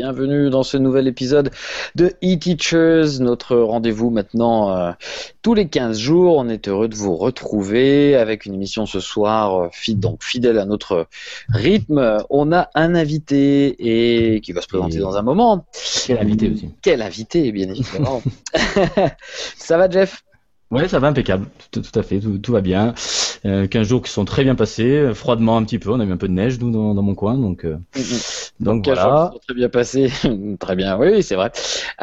bienvenue dans ce nouvel épisode de eTeachers, notre rendez-vous maintenant tous les 15 jours. On est heureux de vous retrouver avec une émission ce soir donc fidèle à notre rythme. On a un invité et qui va se présenter dans un moment. Quel invité aussi. Quel invité, bien évidemment. Ça va, Jeff? Ouais, ça va impeccable, tout à fait, tout va bien. 15 jours qui sont très bien passés, froidement un petit peu, on a eu un peu de neige nous dans mon coin, donc voilà. Jours qui sont très bien passés, très bien, oui, c'est vrai.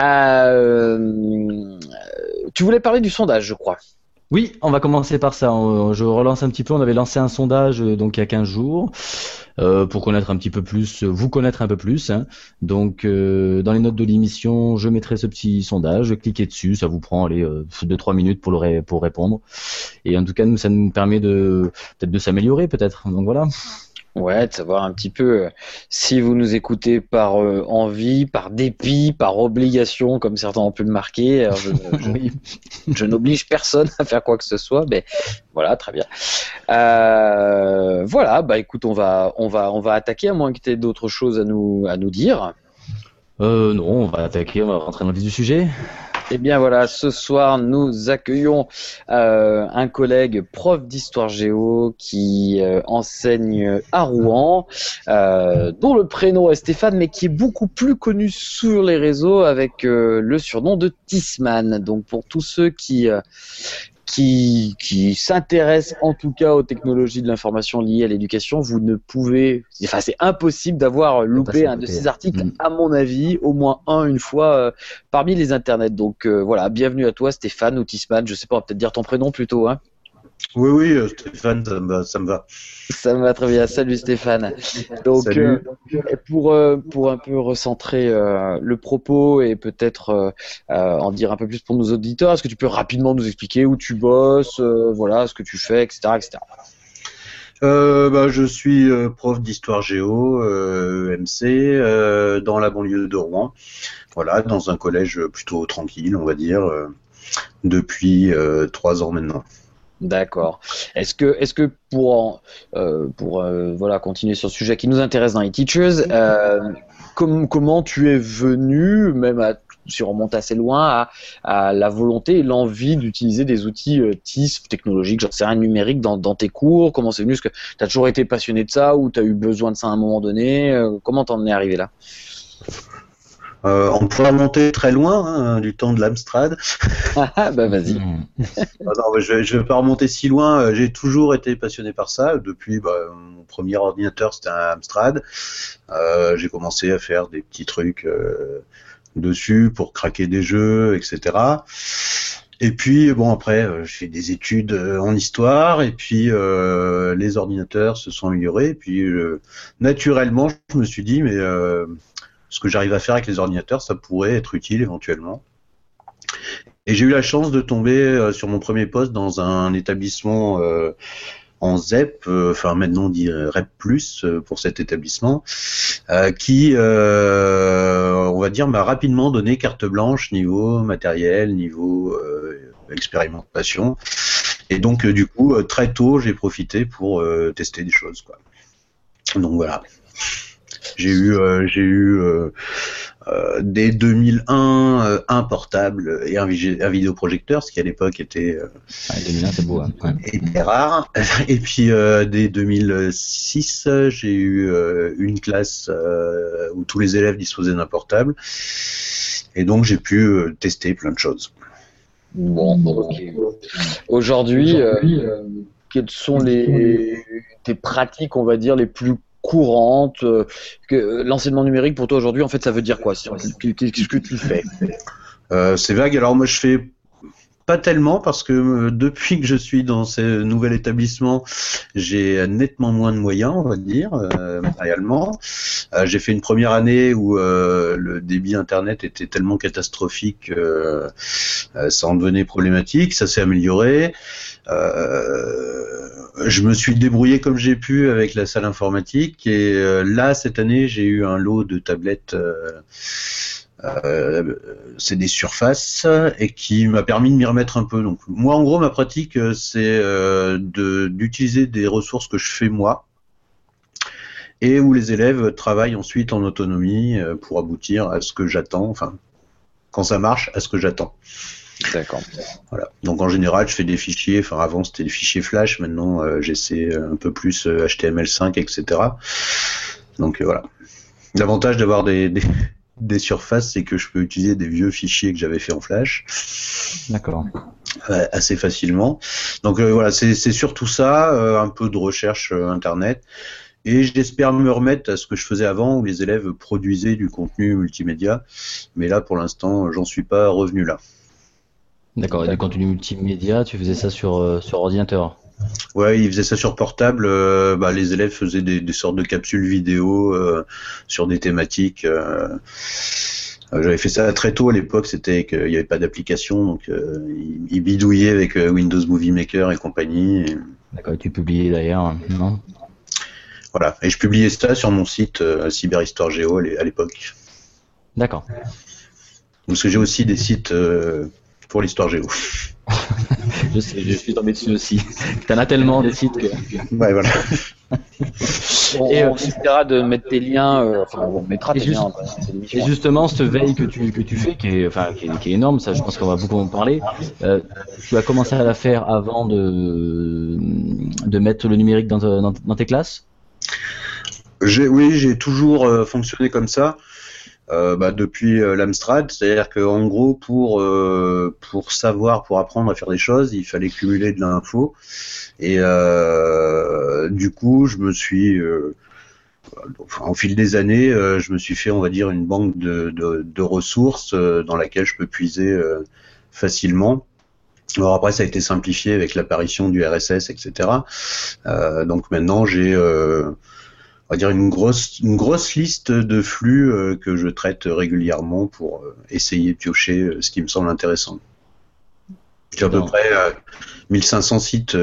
Tu voulais parler du sondage, je crois. Oui, on va commencer par ça. Je relance un petit peu. On avait lancé un sondage donc il y a 15 jours pour connaître un petit peu plus, vous connaître un peu plus. Hein. Donc dans les notes de l'émission, je mettrai ce petit sondage. Cliquez dessus, ça vous prend 2-3 minutes pour répondre. Et en tout cas, ça nous permet peut-être de s'améliorer, peut-être. Donc voilà. Ouais, de savoir un petit peu si vous nous écoutez par envie, par dépit, par obligation, comme certains ont pu le marquer. Alors je n'oblige personne à faire quoi que ce soit, mais voilà, très bien. Voilà, bah écoute, on va attaquer, à moins que tu aies d'autres choses à nous dire. Non, on va attaquer, on va rentrer dans le vif du sujet. Eh bien voilà, ce soir nous accueillons un collègue prof d'histoire géo qui enseigne à Rouen, dont le prénom est Stéphane, mais qui est beaucoup plus connu sur les réseaux avec le surnom de Tissman. Donc pour tous ceux qui s'intéressent en tout cas aux technologies de l'information liées à l'éducation, vous ne pouvez, enfin c'est impossible d'avoir loupé un de ces articles, à mon avis, au moins une fois parmi les internets. Donc voilà, bienvenue à toi Stéphane ou Tissman, je sais pas, on va peut-être dire ton prénom plutôt, hein. Oui, Stéphane, ça me va. Ça me va très bien. Salut Stéphane. Donc, pour un peu recentrer le propos et peut-être en dire un peu plus pour nos auditeurs, est-ce que tu peux rapidement nous expliquer où tu bosses, voilà, ce que tu fais, etc., etc. Je suis prof d'histoire géo, EMC, dans la banlieue de Rouen. Voilà, dans un collège plutôt tranquille, on va dire, depuis 3 ans maintenant. D'accord. Est-ce que pour voilà, continuer sur ce sujet qui nous intéresse dans eTeachers, comment tu es venu, même si on remonte assez loin, à la volonté et l'envie d'utiliser des outils TIS technologiques, j'en sais rien, numériques dans tes cours? Comment c'est venu? Est-ce que tu as toujours été passionné de ça ou tu as eu besoin de ça à un moment donné? Comment t'en es arrivé là? On pourrait remonter très loin, hein, du temps de l'Amstrad. Bah vas-y. Non, je vais pas remonter si loin. J'ai toujours été passionné par ça. Depuis, mon premier ordinateur, c'était un Amstrad. J'ai commencé à faire des petits trucs dessus pour craquer des jeux, etc. Et puis, après, j'ai fait des études en histoire. Et puis, les ordinateurs se sont améliorés. Et puis, naturellement, je me suis dit, mais ce que j'arrive à faire avec les ordinateurs, ça pourrait être utile éventuellement. Et j'ai eu la chance de tomber sur mon premier poste dans un établissement en ZEP, maintenant on dit REP+, pour cet établissement, qui, on va dire, m'a rapidement donné carte blanche niveau matériel, niveau expérimentation. Et donc, du coup, très tôt, j'ai profité pour tester des choses, quoi. Donc voilà. J'ai eu dès 2001 un portable et un vidéoprojecteur, ce qui à l'époque était 2001, c'est beau, hein. Ouais. Était rare. Et puis dès 2006, j'ai eu une classe où tous les élèves disposaient d'un portable, et donc j'ai pu tester plein de choses. Bon, ok. Aujourd'hui, quelles sont tes pratiques, on va dire, les plus courantes? L'enseignement numérique pour toi aujourd'hui, en fait, ça veut dire quoi? Qu'est-ce que tu fais? C'est vague. Alors moi, je fais pas tellement, parce que depuis que je suis dans ce nouvel établissement, j'ai nettement moins de moyens, on va dire, matériellement. J'ai fait une première année où le débit internet était tellement catastrophique que ça en devenait problématique. Ça s'est amélioré. Je me suis débrouillé comme j'ai pu avec la salle informatique, et là cette année j'ai eu un lot de tablettes c'est des surfaces, et qui m'a permis de m'y remettre un peu. Donc moi en gros ma pratique c'est d'utiliser des ressources que je fais moi, et où les élèves travaillent ensuite en autonomie pour aboutir à ce que j'attends, enfin, quand ça marche, à ce que j'attends. D'accord. Voilà. Donc en général, je fais des fichiers, enfin avant c'était des fichiers Flash, maintenant j'essaie un peu plus HTML5, etc. Donc voilà. L'avantage d'avoir des surfaces, c'est que je peux utiliser des vieux fichiers que j'avais fait en Flash. D'accord. Assez facilement. Donc voilà, c'est surtout ça, un peu de recherche internet. Et j'espère me remettre à ce que je faisais avant, où les élèves produisaient du contenu multimédia. Mais là, pour l'instant, j'en suis pas revenu là. D'accord. Et du contenu multimédia, tu faisais ça sur ordinateur? Ouais, ils faisaient ça sur portable. Les élèves faisaient des sortes de capsules vidéo sur des thématiques. J'avais fait ça très tôt à l'époque, c'était qu'il n'y avait pas d'application, donc ils bidouillaient avec Windows Movie Maker et compagnie. D'accord. Et tu publiais d'ailleurs, non? Voilà, et je publiais ça sur mon site Cyberhistoire Géo à l'époque. D'accord. Parce que j'ai aussi des sites pour l'histoire géo. Je sais, je suis tombé dessus aussi. T'en as tellement des sites que. Ouais, voilà. On essaiera de mettre tes liens, on mettra tes liens dans l'émission. Et justement, cette veille que tu fais, qui est énorme, ça, je pense qu'on va beaucoup en parler. Tu as commencé à la faire avant de mettre le numérique dans tes classes? Oui, j'ai toujours fonctionné comme ça. Depuis l'Amstrad, c'est-à-dire qu'en gros pour savoir, pour apprendre à faire des choses, il fallait cumuler de l'info et du coup je me suis au fil des années je me suis fait, on va dire, une banque de ressources dans laquelle je peux puiser facilement. Alors après ça a été simplifié avec l'apparition du RSS, etc. Donc maintenant j'ai on va dire une grosse liste de flux que je traite régulièrement pour essayer de piocher ce qui me semble intéressant. J'ai à peu près 1500 sites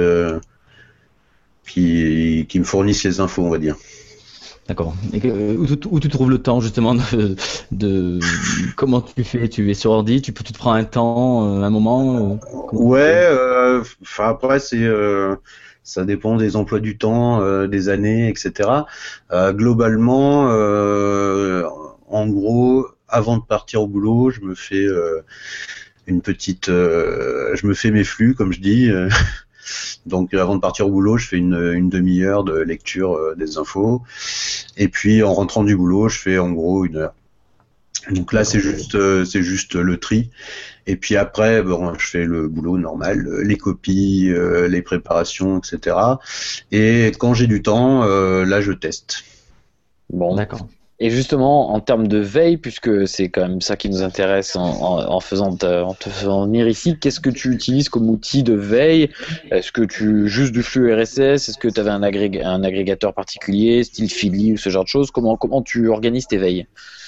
qui me fournissent les infos, on va dire. D'accord. Et où tu trouves le temps justement de comment tu fais? Tu es sur ordi, tu te prends un temps, un moment? Ouais, après ça dépend des emplois du temps, des années, etc. Globalement, en gros, avant de partir au boulot, je me fais je me fais mes flux, comme je dis. Donc, avant de partir au boulot, je fais une demi-heure de lecture des infos. Et puis, en rentrant du boulot, je fais en gros 1 heure. Donc là, c'est juste le tri. Et puis après, je fais le boulot normal, les copies, les préparations, etc. Et quand j'ai du temps, là, je teste. Bon, d'accord. Et justement, en termes de veille, puisque c'est quand même ça qui nous intéresse en te faisant venir ici, qu'est-ce que tu utilises comme outil de veille? Est-ce que juste du flux RSS? Est-ce que tu avais un agrégateur particulier, style Philly ou ce genre de choses? Comment tu organises tes veilles?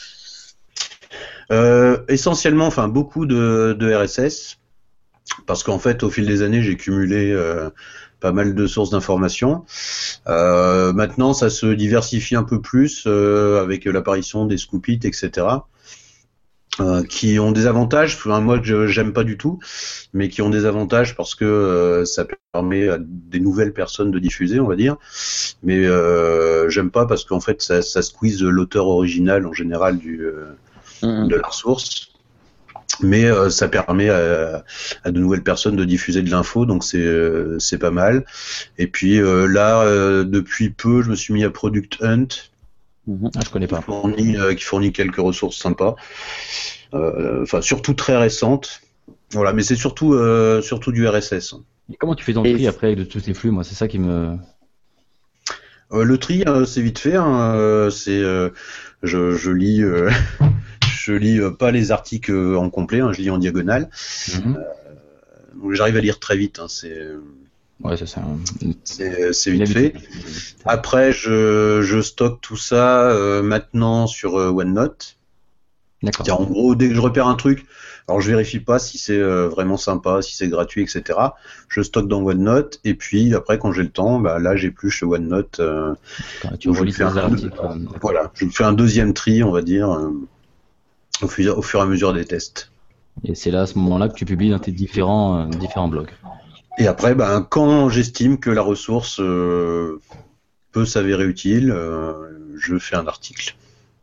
Essentiellement, beaucoup de RSS, parce qu'en fait, au fil des années, j'ai cumulé pas mal de sources d'informations. Maintenant, ça se diversifie un peu plus avec l'apparition des Scoopit, etc., qui ont des avantages, moi que j'aime pas du tout, mais qui ont des avantages parce que ça permet à des nouvelles personnes de diffuser, on va dire. Mais j'aime pas parce qu'en fait, ça squeeze l'auteur original en général de la ressource. Mais ça permet à de nouvelles personnes de diffuser de l'info, donc c'est pas mal. Et puis là, depuis peu, je me suis mis à Product Hunt. Je connais pas. Qui fournit quelques ressources sympas. Surtout très récentes. Voilà, mais c'est surtout du RSS. Et comment tu fais ton tri après de tous ces flux? Moi, c'est ça qui me... Le tri, c'est vite fait. Je lis... Je lis pas les articles en complet, je lis en diagonale. Donc j'arrive à lire très vite. Ouais, c'est ça. C'est vite fait. Après, je stocke tout ça maintenant sur OneNote. D'accord. En gros, dès que je repère un truc, alors je vérifie pas si c'est vraiment sympa, si c'est gratuit, etc. Je stocke dans OneNote et puis après, quand j'ai le temps, là j'épluche le OneNote. Tu relis tes articles. Voilà, je fais un deuxième tri, on va dire. Au fur et à mesure des tests. Et c'est là, à ce moment-là, que tu publies dans tes différents blogs. Et après, quand j'estime que la ressource peut s'avérer utile, je fais un article.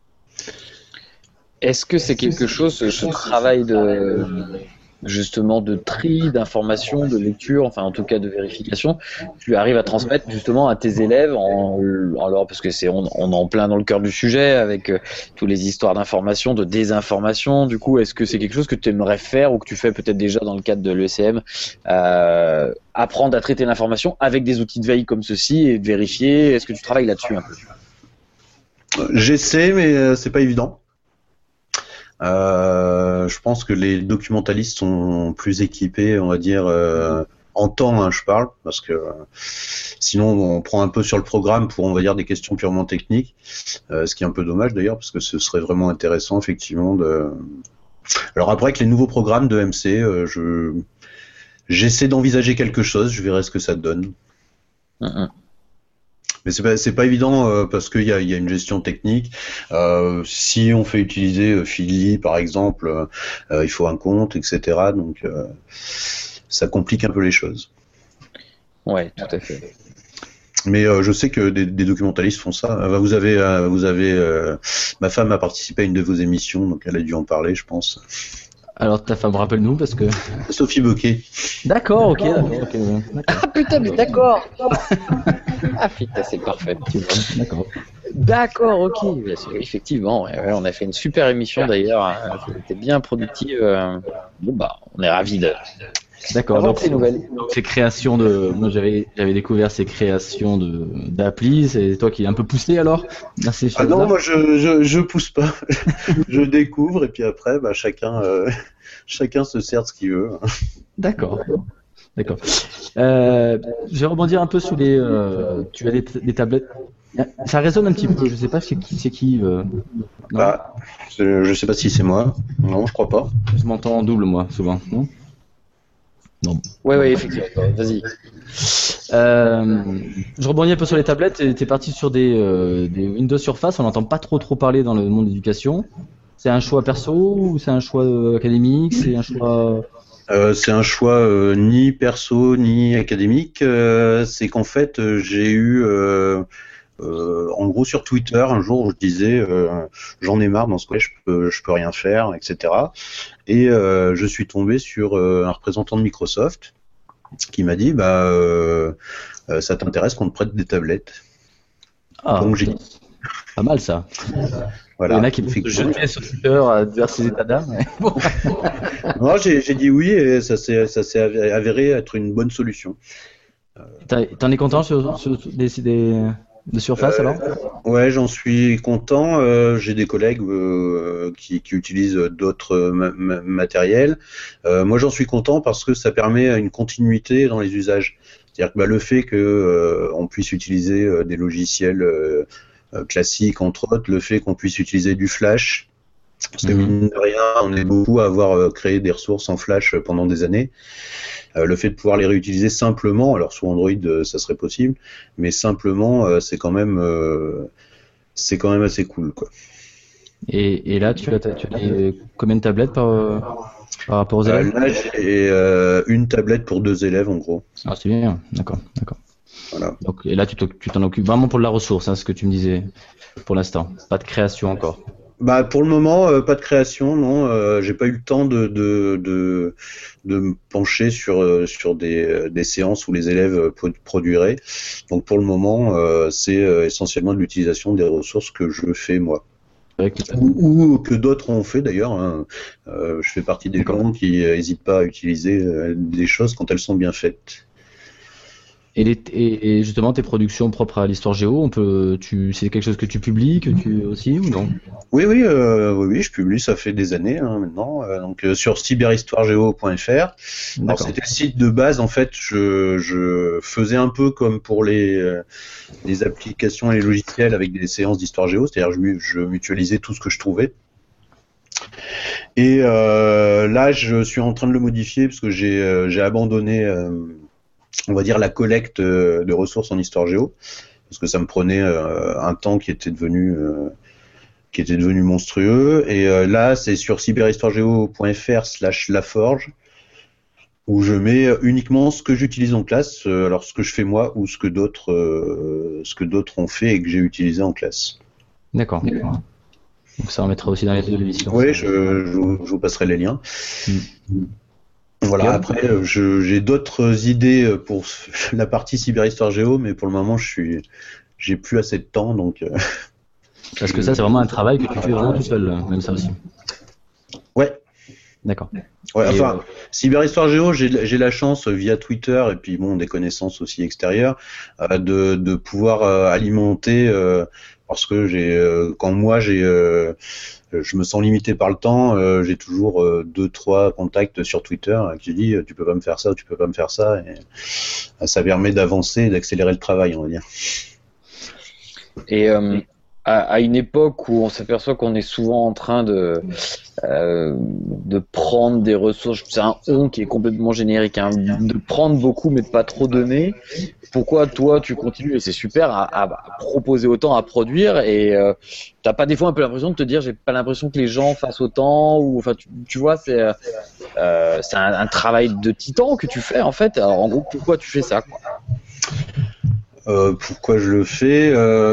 Est-ce que c'est quelque chose, ce travail de justement de tri, d'information, de lecture, enfin en tout cas de vérification, tu arrives à transmettre justement à tes élèves parce que on est en plein dans le cœur du sujet avec toutes les histoires d'information, de désinformation. Du coup, est-ce que c'est quelque chose que tu aimerais faire ou que tu fais peut-être déjà dans le cadre de l'ECM, apprendre à traiter l'information avec des outils de veille comme ceci et de vérifier? Est-ce que tu travailles là-dessus un peu? J'essaie, mais c'est pas évident. Je pense que les documentalistes sont plus équipés, on va dire, en temps, hein, je parle, parce que sinon on prend un peu sur le programme pour, on va dire, des questions purement techniques, ce qui est un peu dommage d'ailleurs, parce que ce serait vraiment intéressant, effectivement, de... Alors après, avec les nouveaux programmes de MC, j'essaie d'envisager quelque chose, je verrai ce que ça donne. Mais c'est pas évident parce qu'il y a une gestion technique. Si on fait utiliser Feedly par exemple, il faut un compte, etc. Donc ça complique un peu les choses. Ouais, tout à fait. Mais je sais que des documentalistes font ça. Vous avez ma femme a participé à une de vos émissions, donc elle a dû en parler, je pense. Alors ta femme, rappelle-nous parce que. Sophie Bocquet. D'accord, ok. Ah putain, mais d'accord. Ah putain, c'est parfait. D'accord. D'accord, ok. Effectivement, ouais, on a fait une super émission d'ailleurs. C'était bien productive. Bon bah, on est ravis de. D'accord. Donc ces nouvelles. Donc ces créations de, moi j'avais découvert ces créations d'applis. C'est toi qui es un peu poussé alors dans ces choses-là. Ah non, moi je pousse pas. Je découvre et puis après, bah, chacun se sert de ce qu'il veut. D'accord. Je vais rebondir un peu sur les. Tu as des tablettes. Ça résonne un petit peu. Je sais pas c'est qui. Non. Bah, je sais pas si c'est moi. Non, je crois pas. Je m'entends en double moi souvent. Non. Ouais, effectivement. Vas-y. Je rebondis un peu sur les tablettes. T'es parti sur des Windows Surface. On n'entend pas trop parler dans le monde de l'éducation. C'est un choix perso ou c'est un choix académique? C'est un choix ni perso ni académique. C'est qu'en fait j'ai eu en gros sur Twitter un jour je disais j'en ai marre dans ce collège, je peux rien faire, etc. Et je suis tombé sur un représentant de Microsoft qui m'a dit ça t'intéresse qu'on te prête des tablettes. Donc j'ai dit pas mal ça. Voilà. Il y en a qui se jeter sur Twitter à dire ses états d'âme. Bon. Non, j'ai dit oui et ça s'est avéré être une bonne solution. T'en es content sur de Surface alors? Ouais, j'en suis content. J'ai des collègues qui utilisent d'autres matériels. Moi, j'en suis content parce que ça permet une continuité dans les usages. C'est-à-dire que le fait que on puisse utiliser des logiciels classiques, entre autres, le fait qu'on puisse utiliser du Flash, parce que mine de rien, on est beaucoup à avoir créé des ressources en Flash pendant des années. Le fait de pouvoir les réutiliser simplement, alors sur Android ça serait possible, mais simplement c'est quand même assez cool, quoi. Et là tu as combien de tablettes par rapport aux élèves? Là j'ai une tablette pour 2 élèves en gros. Ah c'est bien, d'accord. Voilà. Donc, et là tu t'en occupes vraiment pour de la ressource, hein, ce que tu me disais pour l'instant. Pas de création encore. Bah pour le moment pas de création, non. J'ai pas eu le temps de me pencher sur des séances où les élèves produiraient. Donc pour le moment c'est essentiellement de l'utilisation des ressources que je fais moi. Ou que d'autres ont fait d'ailleurs. Hein. Je fais partie des gens qui n'hésitent pas à utiliser des choses quand elles sont bien faites. Et justement tes productions propres à l'histoire géo, c'est quelque chose que tu publies, que tu aussi ou non? Oui, je publie, ça fait des années maintenant. Donc sur cyberhistoiregeo.fr. Alors c'était le site de base. En fait, je faisais un peu comme pour les applications et les logiciels avec des séances d'histoire géo, c'est-à-dire je mutualisais tout ce que je trouvais. Et là, je suis en train de le modifier parce que j'ai abandonné. On va dire la collecte de ressources en histoire géo, parce que ça me prenait un temps qui était devenu monstrueux. Et là, c'est sur cyberhistoiregeo.fr/laforge. où je mets uniquement ce que j'utilise en classe, alors ce que je fais moi ou ce que d'autres ont fait et que j'ai utilisé en classe. D'accord. Donc ça remettra aussi dans les de l'émission. Oui, je vous passerai les liens. Voilà, Guillaume. après j'ai d'autres idées pour la partie cyberhistoire géo, mais pour le moment j'ai plus assez de temps, donc Parce que ça, c'est vraiment un travail que tu fais vraiment tout seul, même ça aussi. ouais. D'accord. Ouais, Et, enfin, cyberhistoire géo, j'ai la chance via Twitter et puis bon, des connaissances aussi extérieures de pouvoir alimenter parce que je me sens limité par le temps, j'ai toujours 2-3 contacts sur Twitter qui disent tu peux pas me faire ça ou tu peux pas me faire ça, et ça permet d'avancer et d'accélérer le travail, on va dire. Et à une époque où on s'aperçoit qu'on est souvent en train de prendre des ressources, c'est un on qui est complètement générique, hein, de prendre beaucoup mais de pas trop donner. Pourquoi toi tu continues, et c'est super, à proposer autant, à produire, et t'as pas des fois un peu l'impression de te dire j'ai pas l'impression que les gens fassent autant, ou enfin tu vois, c'est un travail de titan que tu fais en fait. Alors en gros, pourquoi tu fais ça, quoi? Pourquoi je le fais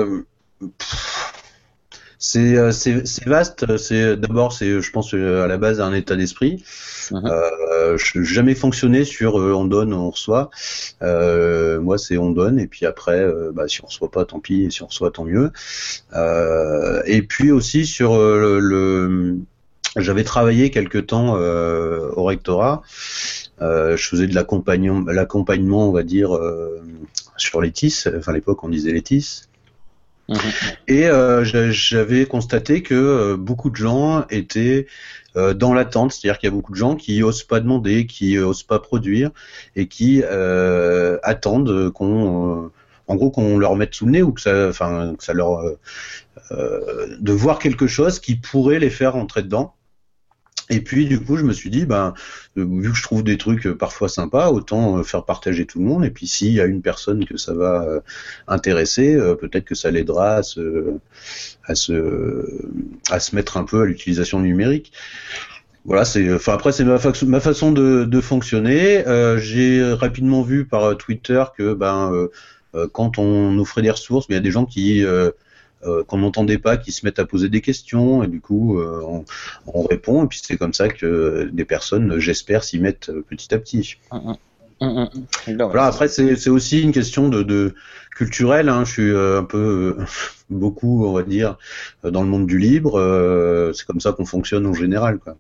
c'est vaste. Je pense à la base un état d'esprit. Je n'ai jamais fonctionné sur on donne, on reçoit. Moi, c'est on donne, et puis après, si on reçoit pas, tant pis, et si on reçoit, tant mieux. Et puis aussi sur j'avais travaillé quelque temps au rectorat. Je faisais de l'accompagnement, on va dire, sur les TIS. Enfin, à l'époque, on disait les TIS. Et j'avais constaté que beaucoup de gens étaient dans l'attente, c'est-à-dire qu'il y a beaucoup de gens qui osent pas demander, qui osent pas produire, et qui attendent en gros, qu'on leur mette sous le nez, ou que ça leur de voir quelque chose qui pourrait les faire entrer dedans. Et puis du coup je me suis dit vu que je trouve des trucs parfois sympas, autant faire partager tout le monde, et puis s'il y a une personne que ça va intéresser, peut-être que ça l'aidera à se mettre un peu à l'utilisation numérique. Voilà, après c'est ma façon de fonctionner. J'ai rapidement vu par Twitter que quand on offrait des ressources, il y a des gens qu'on n'entendait pas, qui se mettent à poser des questions, et du coup on répond, et puis c'est comme ça que des personnes, j'espère, s'y mettent petit à petit. Voilà, après c'est aussi une question de culturelle, hein. Je suis un peu beaucoup, on va dire, dans le monde du libre, c'est comme ça qu'on fonctionne en général, quoi.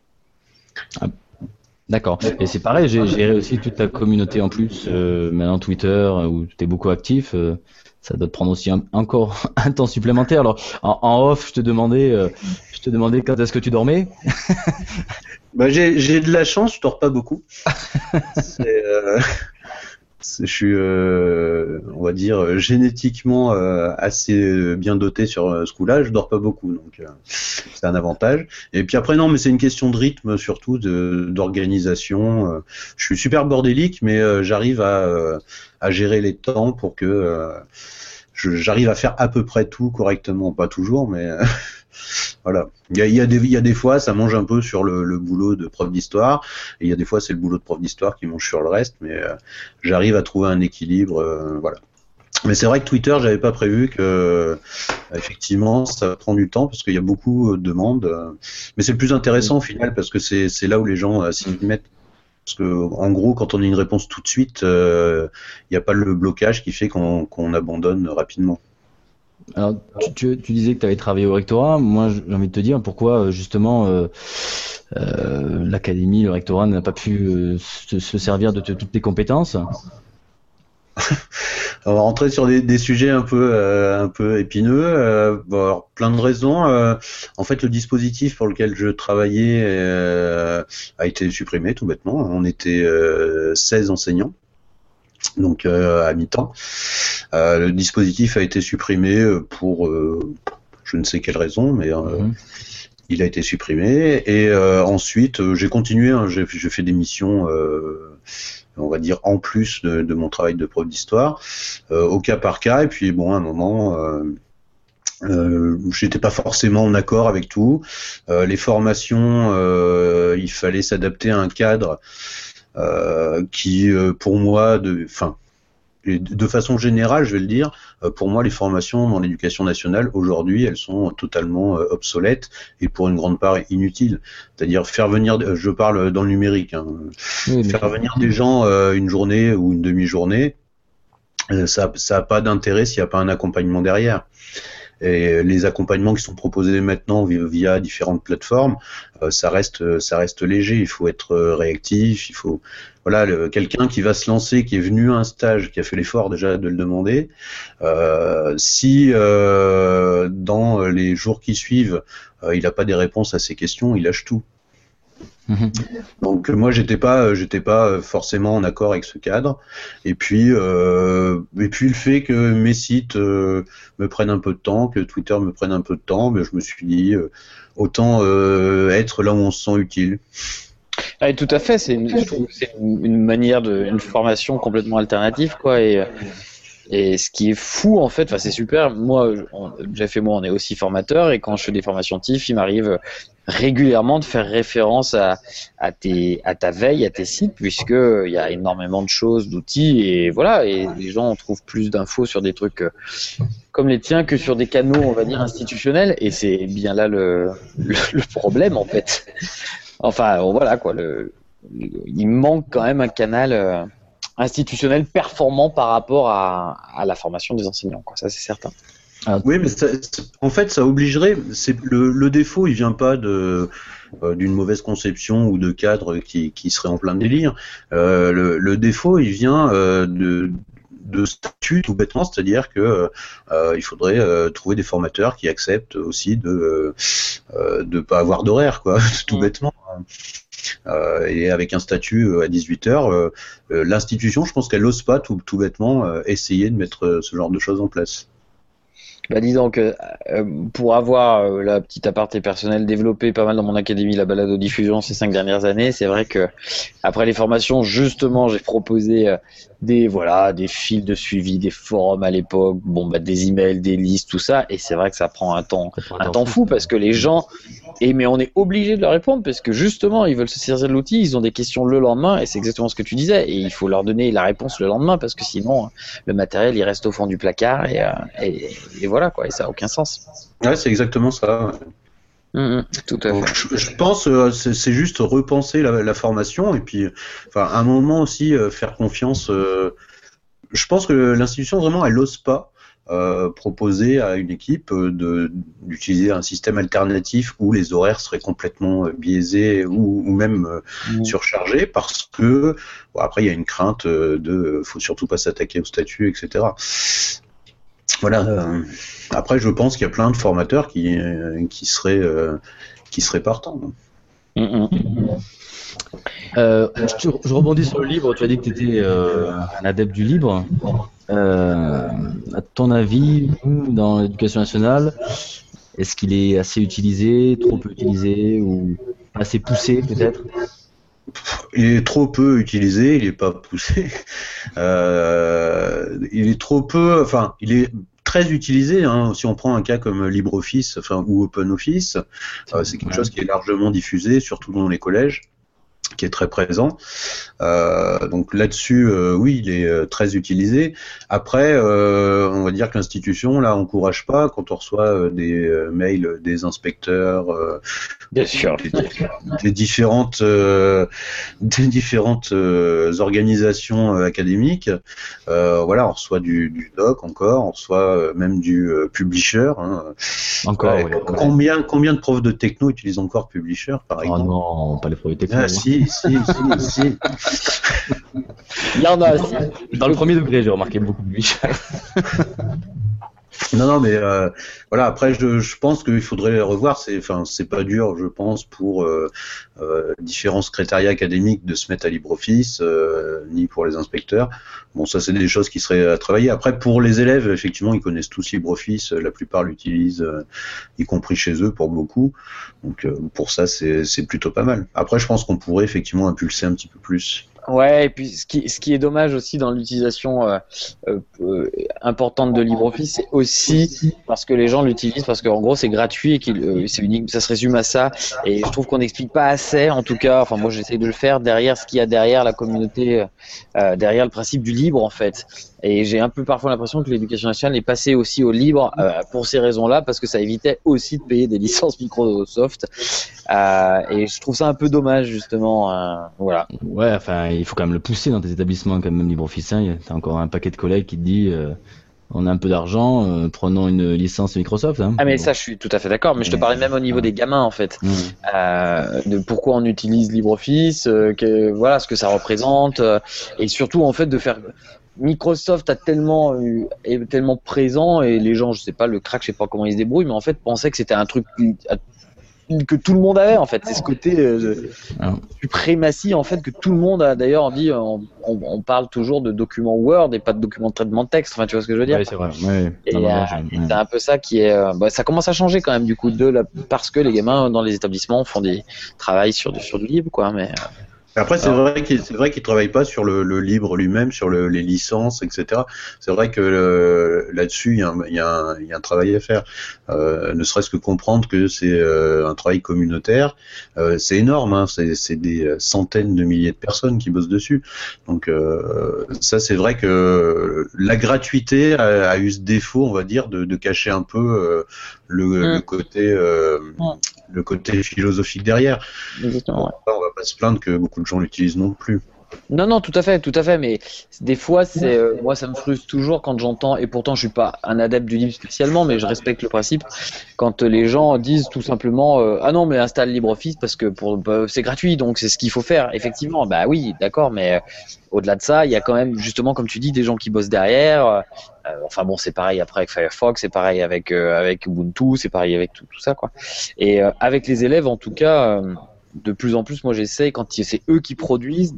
D'accord. Et c'est pareil, j'ai géré aussi toute ta communauté en plus, maintenant Twitter, où tu es beaucoup actif. Ça doit te prendre aussi encore un temps supplémentaire. Alors, en off, je te demandais quand est-ce que tu dormais. J'ai de la chance, je dors pas beaucoup. Je suis, on va dire, génétiquement assez bien doté sur ce coup-là. Je dors pas beaucoup, donc c'est un avantage. Et puis après, non, mais c'est une question de rythme, surtout d'organisation. Je suis super bordélique, mais j'arrive à gérer les temps pour que j'arrive à faire à peu près tout correctement. Pas toujours, mais voilà. Il y a des fois, ça mange un peu sur le boulot de prof d'histoire, et il y a des fois, c'est le boulot de prof d'histoire qui mange sur le reste, mais j'arrive à trouver un équilibre, voilà. Mais c'est vrai que Twitter, j'avais pas prévu que, effectivement, ça prend du temps, parce qu'il y a beaucoup de demandes, mais c'est le plus intéressant au final, parce que c'est là où les gens s'y mettent. Parce que, en gros, quand on a une réponse tout de suite, il n'y a pas le blocage qui fait qu'on abandonne rapidement. Alors, tu disais que tu avais travaillé au rectorat. Moi, j'ai envie de te dire pourquoi, justement, l'académie, le rectorat n'a pas pu se servir de toutes tes compétences. On va rentrer sur des sujets un peu épineux. Alors, plein de raisons. En fait, le dispositif pour lequel je travaillais a été supprimé, tout bêtement. On était 16 enseignants, donc à mi-temps. Le dispositif a été supprimé pour je ne sais quelle raison, mais il a été supprimé. Et ensuite, j'ai continué. J'ai fait des missions, on va dire, en plus de mon travail de prof d'histoire, au cas par cas. Et puis bon, à un moment, j'étais pas forcément en accord avec tout. Les formations, il fallait s'adapter à un cadre qui pour moi, de façon générale, je vais le dire, pour moi, les formations dans l'éducation nationale, aujourd'hui, elles sont totalement obsolètes et pour une grande part inutiles. C'est-à-dire faire venir, je parle dans le numérique, hein, faire venir des gens une journée ou une demi-journée, ça a pas d'intérêt s'il n'y a pas un accompagnement derrière. Et les accompagnements qui sont proposés maintenant via différentes plateformes, ça reste léger. Il faut être réactif. Il faut, voilà, quelqu'un qui va se lancer, qui est venu à un stage, qui a fait l'effort déjà de le demander. Si dans les jours qui suivent, il n'a pas des réponses à ces questions, il lâche tout. Donc moi j'étais pas forcément en accord avec ce cadre, et puis le fait que mes sites me prennent un peu de temps, que Twitter me prenne un peu de temps, je me suis dit autant être là où on se sent utile. Ah, tout à fait, je trouve que c'est une manière une formation complètement alternative, quoi, et ce qui est fou, en fait, c'est super. Moi, Jeff et moi, on est aussi formateurs, et quand je fais des formations TIF, il m'arrive régulièrement de faire référence à ta veille, à tes sites, puisque il y a énormément de choses, d'outils, et voilà, et les gens trouvent plus d'infos sur des trucs comme les tiens que sur des canaux, on va dire, institutionnels, et c'est bien là le problème, en fait. Enfin, voilà, quoi, il manque quand même un canal institutionnel performant par rapport à la formation des enseignants, quoi. Ça, c'est certain. Oui, mais en fait, ça obligerait. Le défaut, il vient pas d'une mauvaise conception ou de cadre qui serait en plein délire. Le défaut, il vient de statut tout bêtement, c'est-à-dire que il faudrait trouver des formateurs qui acceptent aussi de pas avoir d'horaire, quoi, tout bêtement. Et avec un statut à 18h, l'institution, je pense qu'elle n'ose pas tout bêtement essayer de mettre ce genre de choses en place. Disons que pour avoir la petite aparté personnelle développée pas mal dans mon académie, la balado-diffusion ces 5 dernières années, c'est vrai que après les formations, justement, j'ai proposé des fils de suivi, des forums à l'époque, des emails, des listes, tout ça, et c'est vrai que ça prend un temps fou parce que les gens, mais on est obligé de leur répondre parce que justement ils veulent se saisir de l'outil, ils ont des questions le lendemain, et c'est exactement ce que tu disais, et il faut leur donner la réponse le lendemain parce que sinon le matériel il reste au fond du placard, et voilà, quoi, et ça a aucun sens. Ouais, c'est exactement ça. Tout à Donc, fait. je pense c'est juste repenser la formation, et puis à un moment aussi faire confiance. Je pense que l'institution vraiment elle n'ose pas proposer à une équipe d'utiliser un système alternatif où les horaires seraient complètement biaisés ou même surchargés, parce que après il y a une crainte faut surtout pas s'attaquer au statut, etc. Voilà. Après, je pense qu'il y a plein de formateurs qui seraient partants. Je rebondis sur le livre. Tu as dit que tu étais un adepte du livre. À ton avis, dans l'éducation nationale, est-ce qu'il est assez utilisé, trop peu utilisé, ou assez poussé peut-être ? Il est trop peu utilisé, il n'est pas poussé. Il est trop peu, il est très utilisé, hein. Si on prend un cas comme LibreOffice, ou OpenOffice, c'est quelque chose qui est largement diffusé, surtout dans les collèges, qui est très présent. Donc là-dessus, oui, il est très utilisé. Après, on va dire que l'institution là encourage pas quand on reçoit des mails des inspecteurs, bien sûr, des différentes organisations académiques. Voilà, on reçoit du doc encore, on reçoit même du publisher. Hein. Encore. Oui. Combien de profs de techno utilisent encore publisher, par exemple ? Oh non, pas les profs de techno. Ah, si. Il y en a aussi. Dans le premier degré, j'ai remarqué beaucoup de publisher. Non, mais voilà. Après, je pense qu'il faudrait revoir. C'est pas dur, je pense, pour différents secrétariats académiques de se mettre à LibreOffice, ni pour les inspecteurs. Bon, ça, c'est des choses qui seraient à travailler. Après, pour les élèves, effectivement, ils connaissent tous LibreOffice. La plupart l'utilisent, y compris chez eux, pour beaucoup. Donc, pour ça, c'est plutôt pas mal. Après, je pense qu'on pourrait effectivement impulser un petit peu plus. Ouais, et puis ce qui est dommage aussi dans l'utilisation importante de LibreOffice, c'est aussi parce que les gens l'utilisent, parce qu'en gros c'est gratuit et c'est unique, ça se résume à ça. Et je trouve qu'on n'explique pas assez, en tout cas, enfin moi j'essaie de le faire, derrière ce qu'il y a derrière la communauté, derrière le principe du libre en fait. Et j'ai un peu parfois l'impression que l'éducation nationale est passée aussi au libre pour ces raisons-là, parce que ça évitait aussi de payer des licences Microsoft. Et je trouve ça un peu dommage justement. Voilà. Ouais, enfin, il faut quand même le pousser dans tes établissements, quand même, LibreOffice. Hein. T'as encore un paquet de collègues qui te dit on a un peu d'argent, prenons une licence Microsoft. Hein. Ah mais ça je suis tout à fait d'accord, mais je te parlais même au niveau des gamins en fait, de pourquoi on utilise LibreOffice, voilà ce que ça représente, et surtout en fait de faire Microsoft est tellement présent et les gens, je sais pas, le crack, je sais pas comment ils se débrouillent, mais en fait pensaient que c'était un truc que tout le monde avait en fait, c'est ce côté suprématie en fait que tout le monde a. D'ailleurs on parle toujours de documents Word et pas de documents de traitement de texte, enfin tu vois ce que je veux dire. Ouais, c'est vrai. Ouais. Et c'est un peu ça qui est ça commence à changer quand même du coup parce que les gamins dans les établissements travaillent sur du libre quoi, mais Après, c'est vrai qu'ils travaillent pas sur le libre lui-même, sur les licences, etc. C'est vrai que là-dessus, il y a un travail à faire. Ne serait-ce que comprendre que c'est un travail communautaire. C'est énorme, hein, c'est des centaines de milliers de personnes qui bossent dessus. Donc ça, c'est vrai que la gratuité a eu ce défaut, on va dire, de cacher un peu le côté philosophique derrière. exactement. Ouais. On va pas se plaindre que beaucoup de gens l'utilisent non plus. Non, tout à fait, mais des fois, moi, ça me frustre toujours quand j'entends, et pourtant, je suis pas un adepte du libre spécialement, mais je respecte le principe, quand les gens disent tout simplement, ah non, mais installe LibreOffice parce que c'est gratuit, donc c'est ce qu'il faut faire. Effectivement, bah oui, d'accord, mais au-delà de ça, il y a quand même, justement, comme tu dis, des gens qui bossent derrière. Enfin bon, c'est pareil après avec Firefox, c'est pareil avec Ubuntu, c'est pareil avec tout ça, quoi. Et avec les élèves, en tout cas. De plus en plus, moi j'essaie quand c'est eux qui produisent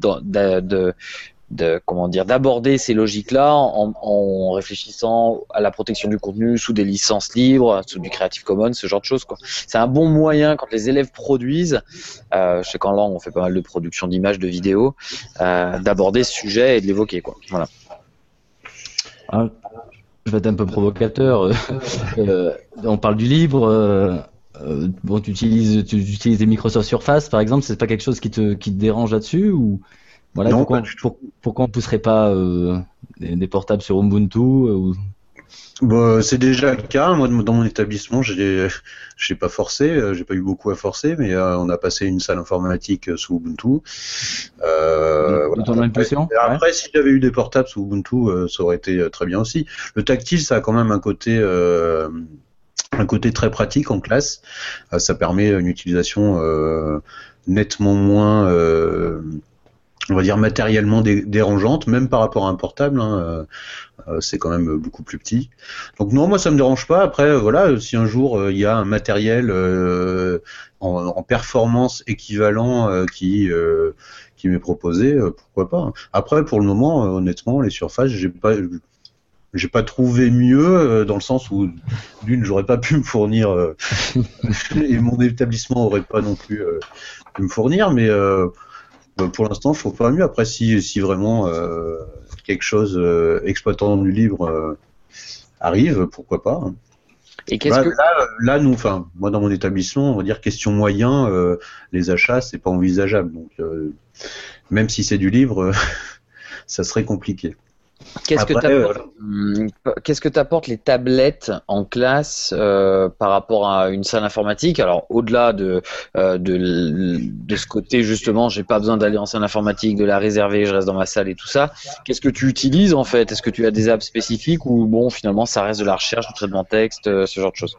d'aborder ces logiques-là en réfléchissant à la protection du contenu sous des licences libres, sous du Creative Commons, ce genre de choses quoi. C'est un bon moyen quand les élèves produisent. Je sais qu'en langue on fait pas mal de production d'images, de vidéos, d'aborder ce sujet et de l'évoquer quoi. Voilà. Ah, je vais être un peu provocateur. On parle du libre. Bon, tu utilises des Microsoft Surface, par exemple, c'est pas quelque chose qui te dérange là-dessus ou voilà, Non, pourquoi on pousserait pas des portables sur Ubuntu Bah, c'est déjà le cas. Moi, dans mon établissement, j'ai pas forcé, j'ai pas eu beaucoup à forcer, mais on a passé une salle informatique sous Ubuntu. de ton impression Après, si j'avais eu des portables sous Ubuntu, ça aurait été très bien aussi. Le tactile, ça a quand même un côté très pratique en classe. Ça permet une utilisation nettement moins, on va dire matériellement dérangeante, même par rapport à un portable. Hein, c'est quand même beaucoup plus petit. Donc non, moi ça me dérange pas. Après, voilà, si un jour il y a un matériel en performance équivalent qui m'est proposé, pourquoi pas. Hein. Après, pour le moment, honnêtement, les surfaces, j'ai pas trouvé mieux dans le sens où d'une j'aurais pas pu me fournir et mon établissement aurait pas non plus pu me fournir, mais pour l'instant je trouve pas mieux. Après si vraiment quelque chose exploitant du libre arrive, pourquoi pas. Hein. Et qu'est-ce que là nous, enfin moi dans mon établissement on va dire question moyen, les achats c'est pas envisageable, donc même si c'est du libre ça serait compliqué. Qu'est-ce que t'apportent les tablettes en classe par rapport à une salle informatique? Alors au-delà de ce côté justement, j'ai pas besoin d'aller en salle informatique, de la réserver, je reste dans ma salle et tout ça. Qu'est-ce que tu utilises en fait? Est-ce que tu as des apps spécifiques ou bon finalement ça reste de la recherche, du traitement de texte, ce genre de choses?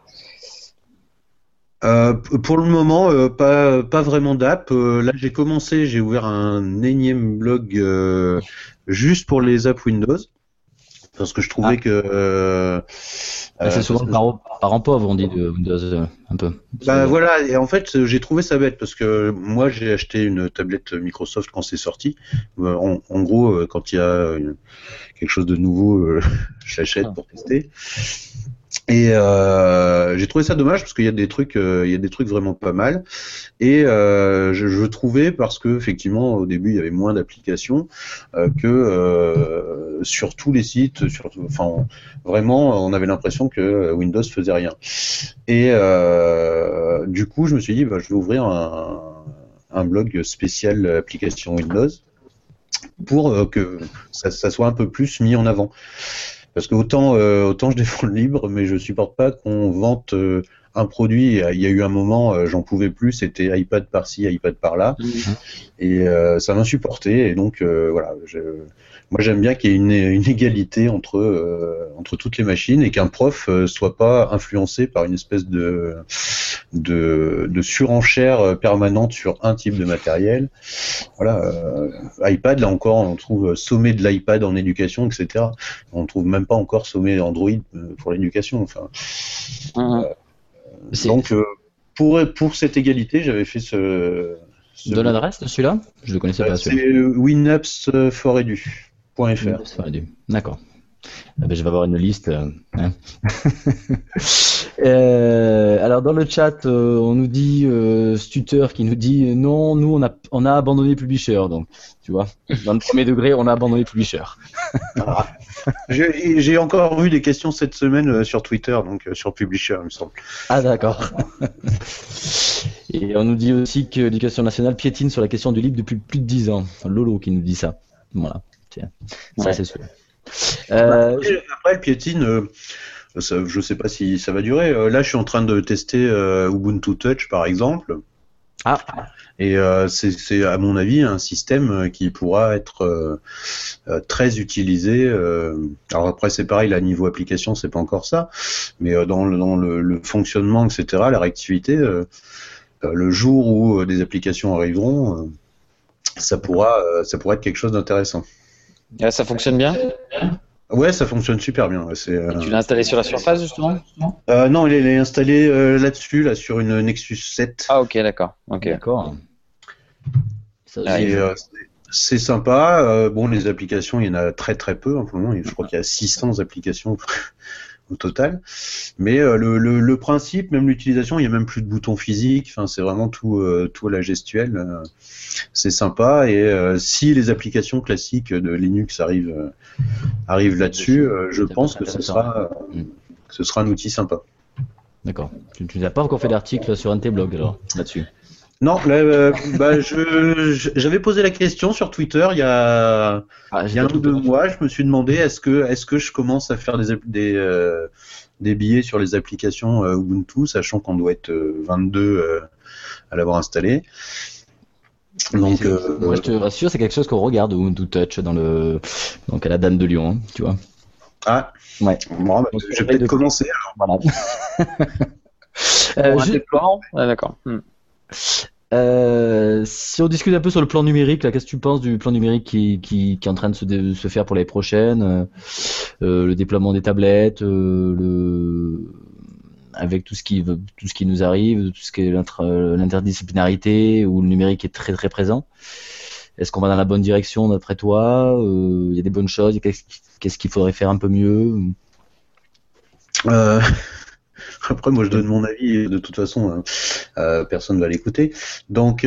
Pour le moment, pas vraiment d'app. Là, j'ai ouvert un énième blog juste pour les apps Windows, parce que je trouvais que c'est souvent parent pauvre, on dit de Windows un peu. Voilà, et en fait, j'ai trouvé ça bête parce que moi, j'ai acheté une tablette Microsoft quand c'est sorti. En gros, quand il y a quelque chose de nouveau, je l'achète pour tester. Et j'ai trouvé ça dommage parce qu'il y a des trucs, vraiment pas mal. Et je trouvais, parce que effectivement au début il y avait moins d'applications, que sur tous les sites, enfin vraiment on avait l'impression que Windows faisait rien. Et du coup je me suis dit je vais ouvrir un blog spécial application Windows pour que ça soit un peu plus mis en avant. Parce que autant je défends le libre, mais je supporte pas qu'on vante un produit. Il y a eu un moment, j'en pouvais plus, c'était iPad par-ci, iPad par-là, et ça m'insupportait. Et donc voilà, moi j'aime bien qu'il y ait une égalité entre toutes les machines et qu'un prof soit pas influencé par une espèce de surenchère permanente sur un type de matériel. Voilà, iPad, là encore, on trouve sommet de l'iPad en éducation, etc. On trouve même pas encore sommet Android pour l'éducation. Enfin, donc, pour cette égalité, j'avais fait ce De l'adresse de celui-là? Je ne connaissais pas celui-là. C'est winapsforedu.fr. D'accord. Je vais avoir une liste. Hein. Alors dans le chat, on nous dit Stutter qui nous dit non, nous on a abandonné Publisher, donc tu vois, dans le premier degré on a abandonné Publisher. J'ai encore eu des questions cette semaine sur Twitter, donc sur Publisher, il me semble. Ah d'accord. Et on nous dit aussi que l'Éducation nationale piétine sur la question du libre depuis plus de 10 ans. Lolo qui nous dit ça. Voilà. Tiens. Ça c'est sûr. Après, le piétine, je sais pas si ça va durer. Là, je suis en train de tester Ubuntu Touch, par exemple. Ah. Et c'est à mon avis un système qui pourra être très utilisé. Alors après, c'est pareil, là, niveau application, c'est pas encore ça, mais dans le fonctionnement, etc., la réactivité, le jour où des applications arriveront, ça pourra être quelque chose d'intéressant. Ça fonctionne bien? Ouais, ça fonctionne super bien. Tu l'as installé sur la Surface justement? Non, il est installé là-dessus, là, sur une Nexus 7. Ah ok, d'accord. Okay. D'accord. C'est sympa. Bon, les applications, il y en a très très peu en ce moment. Je crois qu'il y a 600 applications au total. Mais le principe, même l'utilisation, il n'y a même plus de boutons physiques. Enfin, c'est vraiment tout à la gestuelle. C'est sympa. Et si les applications classiques de Linux arrivent là-dessus, je pense que ce sera un outil sympa. D'accord. Tu n'as pas encore fait d'article sur un de tes blogs alors là-dessus? Non, là, j'avais posé la question sur Twitter il y a un ou 2 mois. Je me suis demandé est-ce que je commence à faire des billets sur les applications Ubuntu, sachant qu'on doit être 22 à l'avoir installé. Donc, moi, je te rassure, c'est quelque chose qu'on regarde Ubuntu Touch donc à la Dame de Lyon, hein, tu vois. Ah, ouais. Bon, je vais peut-être commencer alors. Voilà. D'accord. Si on discute un peu sur le plan numérique, là, qu'est-ce que tu penses du plan numérique qui est en train de se faire pour l'année prochaine, le déploiement des tablettes, avec tout ce qui nous arrive, tout ce qui est l'interdisciplinarité où le numérique est très très présent. Est-ce qu'on va dans la bonne direction d'après toi? Il y a des bonnes choses, qu'est-ce qu'il faudrait faire un peu mieux? Après, moi, je donne mon avis. De toute façon, personne ne va l'écouter. Donc,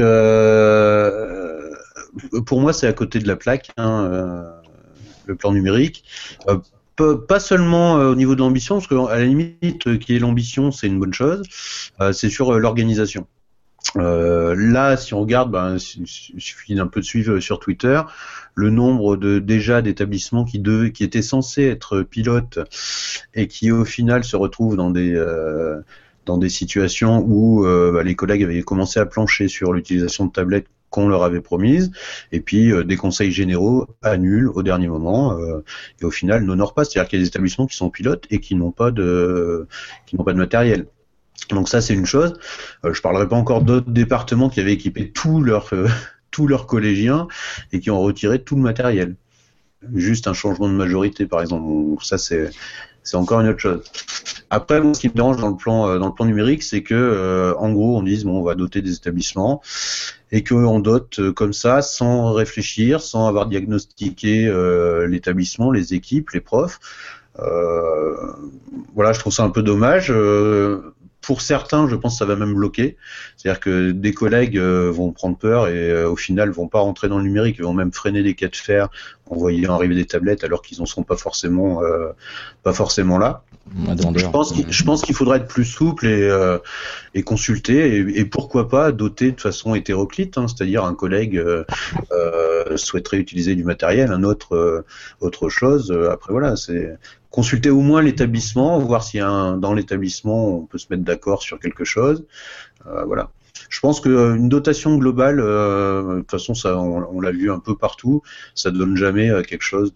pour moi, c'est à côté de la plaque, le plan numérique. Pas seulement au niveau de l'ambition, parce qu'à la limite, qu'il y ait l'ambition, c'est une bonne chose. C'est sur l'organisation. Là, si on regarde, il suffit d'un peu de suivre sur Twitter, le nombre déjà d'établissements qui étaient censés être pilotes et qui au final se retrouvent dans des situations où les collègues avaient commencé à plancher sur l'utilisation de tablettes qu'on leur avait promises, et puis des conseils généraux annulent au dernier moment et au final n'honorent pas. C'est-à-dire qu'il y a des établissements qui sont pilotes et qui n'ont pas de matériel. Donc ça, c'est une chose. Je parlerai pas encore d'autres départements qui avaient équipé tous leurs collégiens et qui ont retiré tout le matériel. Juste un changement de majorité, par exemple. Donc ça, c'est encore une autre chose. Après, ce qui me dérange dans le plan numérique, c'est que, en gros, on dise on va doter des établissements et qu'on dote comme ça, sans réfléchir, sans avoir diagnostiqué l'établissement, les équipes, les profs. Euh, voilà, je trouve ça un peu dommage. Pour certains, je pense que ça va même bloquer. C'est-à-dire que des collègues vont prendre peur et au final vont pas rentrer dans le numérique, ils vont même freiner les cas de fer en voyant arriver des tablettes alors qu'ils n'en sont pas forcément là. Je pense qu'il faudrait être plus souple et consulter et pourquoi pas doter de façon hétéroclite, hein, c'est-à-dire un collègue souhaiterait utiliser du matériel, un autre autre chose. Après voilà, c'est consulter au moins l'établissement, voir s'il y a dans l'établissement on peut se mettre d'accord sur quelque chose. Voilà. Je pense qu'une dotation globale, de toute façon, ça, on l'a vu un peu partout, ça donne jamais quelque chose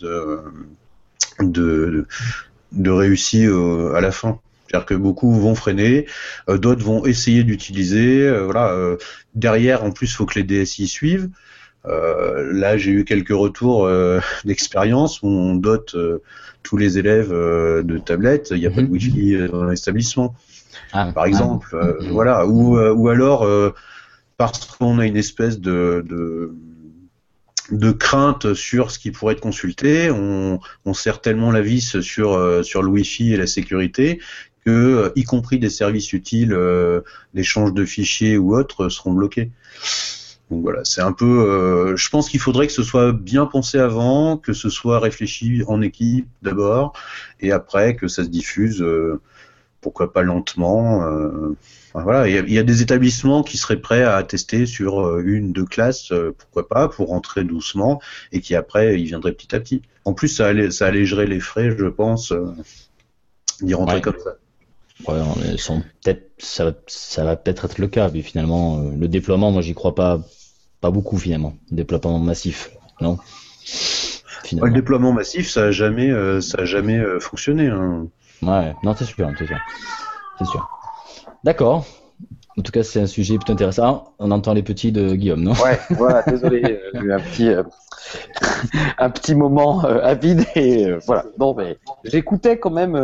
de réussi à la fin. C'est-à-dire que beaucoup vont freiner, d'autres vont essayer d'utiliser. Voilà. Derrière, en plus, il faut que les DSI suivent. Là, j'ai eu quelques retours d'expérience où on dote tous les élèves de tablettes. Il n'y a pas de Wi-Fi dans l'établissement, par exemple. Voilà. Ou alors, parce qu'on a une espèce de crainte sur ce qui pourrait être consulté, on serre tellement la vis sur le Wi-Fi et la sécurité que, y compris des services utiles, l'échange de fichiers ou autres, seront bloqués. Donc voilà, c'est un peu. Je pense qu'il faudrait que ce soit bien pensé avant, que ce soit réfléchi en équipe d'abord, et après que ça se diffuse, pourquoi pas lentement. Enfin, voilà, il y a des établissements qui seraient prêts à tester sur une, deux classes, pourquoi pas, pour rentrer doucement, et qui après y viendraient petit à petit. En plus, ça allégerait les frais, je pense, d'y rentrer comme ça. Ouais, ça va peut-être être le cas, mais finalement, le déploiement, moi, j'y crois pas beaucoup finalement. Déploiement massif, non? Ouais, le déploiement massif, ça a jamais fonctionné. Hein. Ouais, non, c'est sûr. D'accord. En tout cas, c'est un sujet plutôt intéressant. Ah, on entend les petits de Guillaume, non? Ouais, voilà, désolé, j'ai eu un petit moment avide et voilà. Non, mais j'écoutais quand même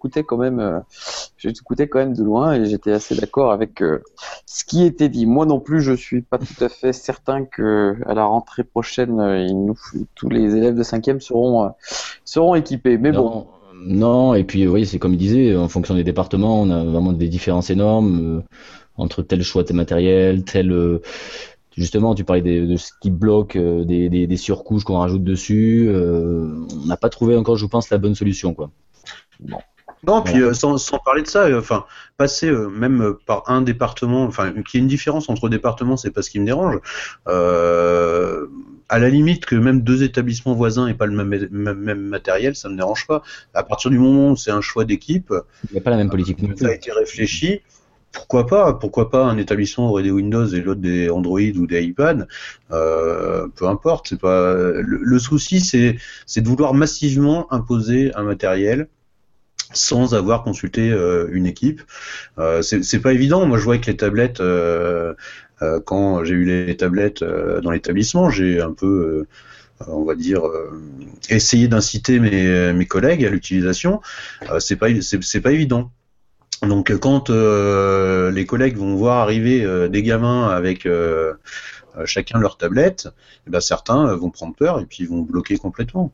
de loin et j'étais assez d'accord avec ce qui était dit. Moi non plus, je suis pas tout à fait certain que à la rentrée prochaine, tous les élèves de 5e seront équipés. Mais bon. Non, et puis oui, c'est comme il disait, en fonction des départements, on a vraiment des différences énormes entre tel choix de matériel, justement, tu parlais de ce qui bloque, des surcouches qu'on rajoute dessus. On n'a pas trouvé encore, je pense, la bonne solution, quoi. Bon. Non, puis sans parler de ça, enfin, passer même par un département, enfin, qu'il y ait une différence entre départements, c'est pas ce qui me dérange. À la limite que même deux établissements voisins aient pas le même matériel, ça me dérange pas. À partir du moment où c'est un choix d'équipe, il n'y a pas la même politique non plus. Ça a été réfléchi. Pourquoi pas un établissement aurait des Windows et l'autre des Android ou des iPad, peu importe. C'est pas le souci, c'est de vouloir massivement imposer un matériel sans avoir consulté une équipe. C'est pas évident. Moi, je vois que les tablettes, quand j'ai eu les tablettes dans l'établissement, j'ai un peu, on va dire, essayé d'inciter mes collègues à l'utilisation. C'est pas évident. Donc, quand les collègues vont voir arriver des gamins avec chacun leur tablette, eh ben, certains vont prendre peur et puis vont bloquer complètement.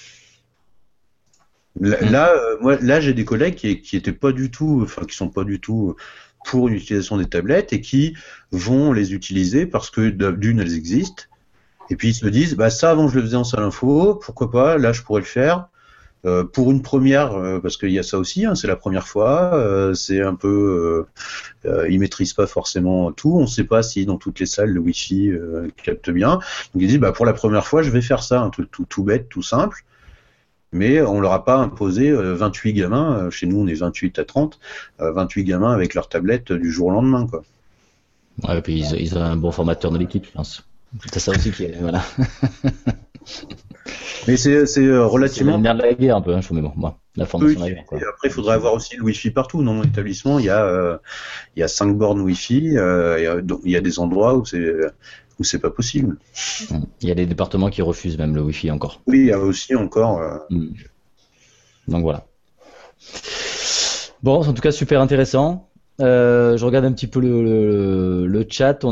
Là, j'ai des collègues qui étaient pas du tout, enfin, qui sont pas du tout pour une utilisation des tablettes et qui vont les utiliser parce que d'une, elles existent, et puis ils se disent, bah ça, avant je le faisais en salle info, pourquoi pas, là je pourrais le faire. Pour une première, parce qu'il y a ça aussi, hein, c'est la première fois, c'est un peu, ils maîtrisent pas forcément tout, on sait pas si dans toutes les salles le Wi-Fi capte bien. Donc ils disent, bah pour la première fois, je vais faire ça, un truc tout bête, tout simple. Mais on leur a pas imposé 28 gamins, chez nous on est 28 à 30, 28 gamins avec leur tablette du jour au lendemain, quoi. Ouais, et puis ils ont un bon formateur de l'équipe, je pense. C'est ça aussi qui est, voilà. Mais c'est relativement. C'est le nerf de la guerre un peu, hein, je trouve, mais bon, la formation de la guerre, quoi. Et après, il faudrait avoir aussi le Wi-Fi partout. Dans mon établissement, il y a 5 bornes Wi-Fi. Il y a des endroits où c'est pas possible. Il y a des départements qui refusent même le Wi-Fi encore. Oui, il y a aussi encore. Donc voilà. Bon, en tout cas, super intéressant. Je regarde un petit peu le chat.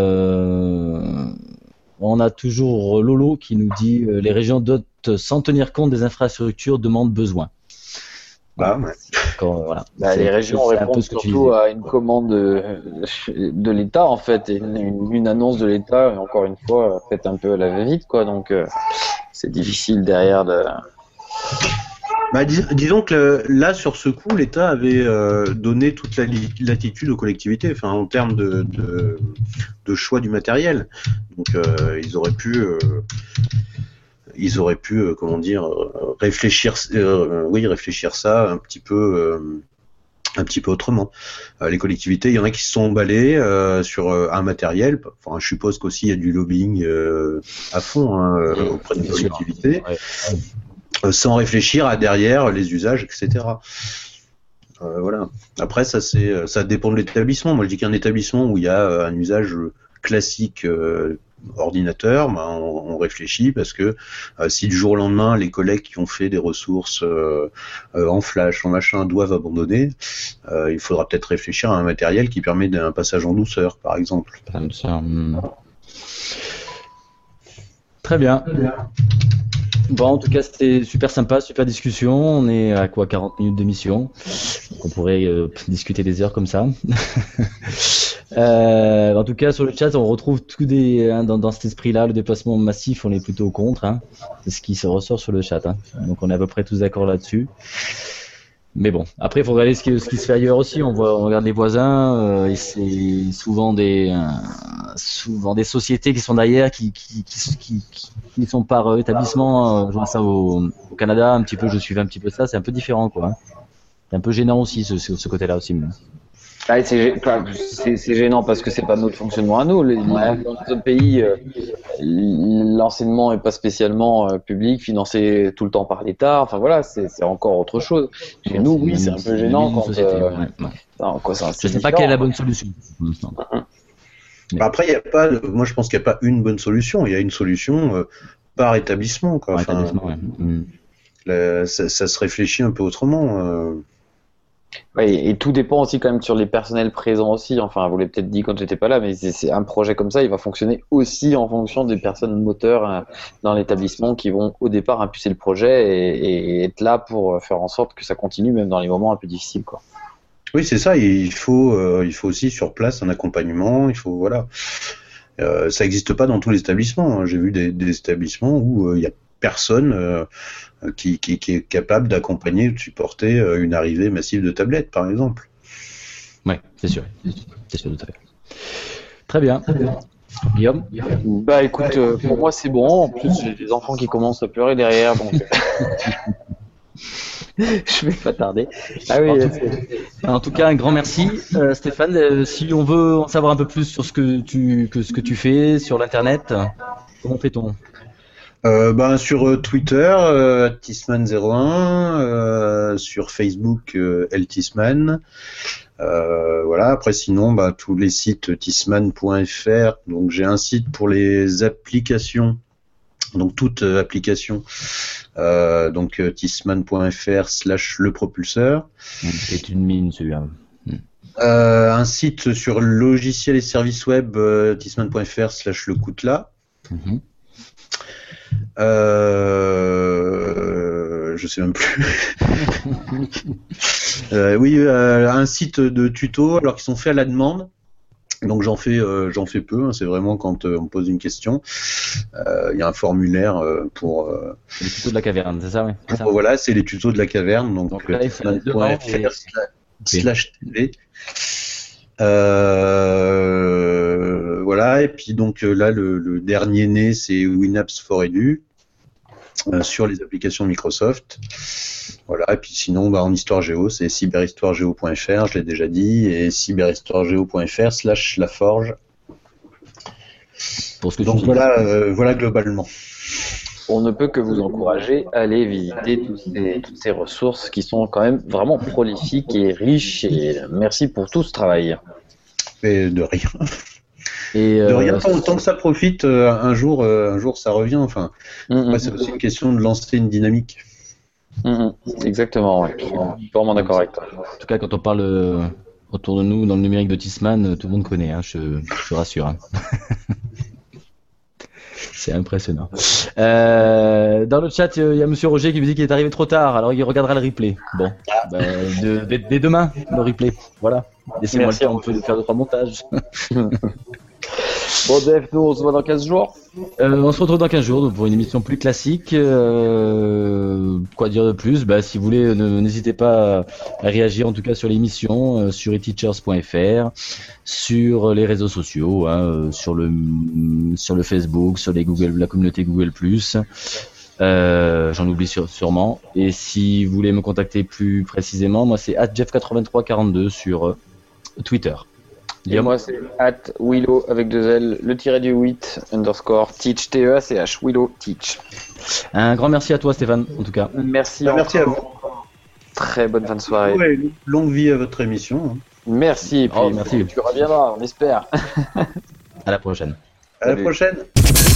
On a toujours Lolo qui nous dit les régions dotent sans tenir compte des infrastructures demandent besoin. Bah, ouais. Voilà. Bah, les régions c'est un peu répondent ce que tu surtout disais. à une commande de l'État, en fait, et une annonce de l'État, et encore une fois, faite un peu à la va-vite, quoi. Donc, c'est difficile derrière de. Bah, disons que là, sur ce coup, l'État avait donné toute la latitude aux collectivités, enfin, en termes de choix du matériel. Donc, ils auraient pu, comment dire, réfléchir ça un petit peu autrement. Les collectivités, il y en a qui se sont emballées sur un matériel. Enfin, je suppose qu'aussi il y a du lobbying à fond auprès des collectivités, sans réfléchir à derrière les usages, etc. Voilà. Après, ça dépend de l'établissement. Moi, je dis qu'un établissement où il y a un usage classique ordinateur, ben, on réfléchit parce que si du jour au lendemain les collègues qui ont fait des ressources en flash, en machin, doivent abandonner, il faudra peut-être réfléchir à un matériel qui permet d'un passage en douceur, par exemple. Très bien. Bon, en tout cas, c'était super sympa, super discussion. On est à quoi, 40 minutes d'émission. Donc on pourrait discuter des heures comme ça. En tout cas, sur le chat, on retrouve tout dans cet esprit-là, le déplacement massif, on est plutôt contre. Hein. C'est ce qui se ressort sur le chat. Hein. Donc on est à peu près tous d'accord là-dessus. Mais bon, après, il faut regarder ce qui se fait ailleurs aussi. On regarde les voisins, et c'est souvent des sociétés qui sont derrière, qui sont par établissement. Je vois ça au Canada, un petit peu. Je suivais un petit peu ça. C'est un peu différent, quoi. Hein. C'est un peu gênant aussi ce côté-là aussi. Ah, c'est gênant parce que c'est pas notre fonctionnement à nous. Dans d'autres pays, l'enseignement est pas spécialement public, financé tout le temps par l'État. Enfin voilà, c'est encore autre chose. Chez nous, oui, c'est un peu gênant quand. Je sais pas quelle est la bonne solution. Après, moi je pense qu'il n'y a pas une bonne solution. Il y a une solution par établissement, quoi. Enfin, ça se réfléchit un peu autrement. Ouais, et tout dépend aussi quand même sur les personnels présents aussi. Enfin, vous l'avez peut-être dit quand j'étais pas là, mais c'est un projet comme ça, il va fonctionner aussi en fonction des personnes moteurs dans l'établissement qui vont au départ impulser le projet et être là pour faire en sorte que ça continue même dans les moments un peu difficiles, quoi. Oui, c'est ça. Il faut aussi sur place un accompagnement. Il faut voilà. Ça n'existe pas dans tous les établissements. Hein. J'ai vu des établissements où il y a personne qui est capable d'accompagner ou de supporter une arrivée massive de tablettes, par exemple. Oui, c'est sûr. C'est sûr, tout à fait. Très bien. Guillaume ? Bah écoute, pour moi c'est bon. En plus, j'ai des enfants qui commencent à pleurer derrière, donc je vais pas tarder. Ah oui. En tout cas, un grand merci, Stéphane. Si on veut en savoir un peu plus sur ce que tu fais sur l'internet, comment fait-on ? Sur Twitter, Tisman01, sur Facebook, Ltisman. Voilà. Après, sinon, tous les sites tisman.fr. Donc, j'ai un site pour les applications. Donc, toute application. Donc, tisman.fr/lepropulseur. C'est une mine, celui-là. Un site sur logiciels et services web, tisman.fr/lecoutla. Je sais même plus. Un site de tutos, alors qui sont faits à la demande. Donc j'en fais peu. Hein, c'est vraiment quand on me pose une question. Il y a un formulaire pour. Les tutos de la caverne, c'est ça, oui. C'est ça. Voilà, c'est les tutos de la caverne. Donc là, il faut aller devant /tv. Voilà, et puis donc là le dernier né c'est WinApps for Edu sur les applications Microsoft. Voilà, et puis sinon en histoire géo c'est cyberhistoiregeo.fr, je l'ai déjà dit, et cyberhistoiregeo.fr/laforge. Pour ce que donc voilà globalement. On ne peut que vous encourager à aller visiter toutes ces ressources qui sont quand même vraiment prolifiques et riches, et merci pour tout ce travail. Et de rien. De rien, tant que ça profite, un jour ça revient. Enfin, c'est aussi une question de lancer une dynamique. Exactement, ouais. Je suis vraiment d'accord avec toi. En tout cas, quand on parle autour de nous dans le numérique de Tisman, tout le monde connaît, hein, je rassure. Hein. C'est impressionnant. Dans le chat, il y a Monsieur Roger qui me dit qu'il est arrivé trop tard, alors il regardera le replay. Bon, dès demain, le replay. Voilà. Laissez-moi le temps de faire 2-3 montages. Bon, Dave, nous on se voit dans 15 jours. On se retrouve dans 15 jours pour une émission plus classique. Quoi dire de plus? Si vous voulez, n'hésitez pas à réagir en tout cas sur l'émission, sur eteachers.fr, sur les réseaux sociaux, sur le Facebook, sur la communauté Google+. J'en oublie sûrement. Et si vous voulez me contacter plus précisément, moi c'est @jeff8342 sur Twitter. Et moi c'est @willow avec 2 L, le tiré du 8 _ teach TEACH, Willow Teach. Un grand merci à toi Stéphane, en tout cas. Merci. Merci à vous. Très bonne fin de soirée. Ouais, longue vie à votre émission. Merci. Et puis, merci. Tu reviendras, on espère. À la prochaine. À la prochaine.